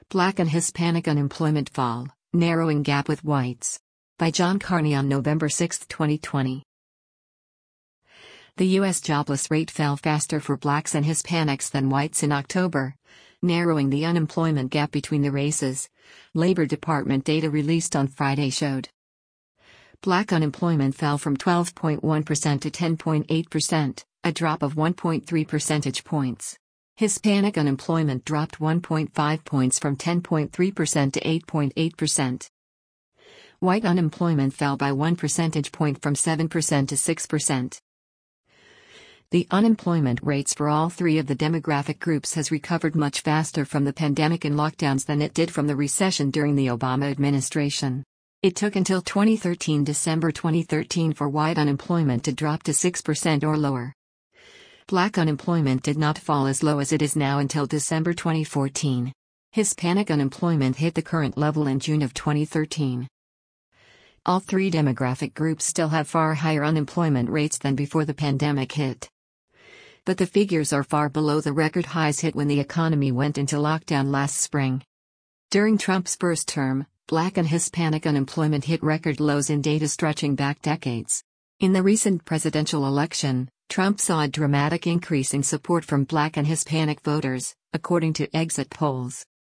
Black and Hispanic unemployment fall, narrowing gap with whites. By John Carney on November 6, 2020. The U.S. jobless rate fell faster for blacks and Hispanics than whites in October, narrowing the unemployment gap between the races, Labor Department data released on Friday showed. Black unemployment fell from 12.1% to 10.8%, a drop of 1.3 percentage points. Hispanic unemployment dropped 1.5 points from 10.3% to 8.8%. White unemployment fell by 1 percentage point from 7% to 6%. The unemployment rates for all three of the demographic groups has recovered much faster from the pandemic and lockdowns than it did from the recession during the Obama administration. It took until December 2013 for white unemployment to drop to 6% or lower. Black unemployment did not fall as low as it is now until December 2014. Hispanic unemployment hit the current level in June of 2013. All three demographic groups still have far higher unemployment rates than before the pandemic hit. But the figures are far below the record highs hit when the economy went into lockdown last spring. During Trump's first term, Black and Hispanic unemployment hit record lows in data stretching back decades. In the recent presidential election, Trump saw a dramatic increase in support from Black and Hispanic voters, according to exit polls.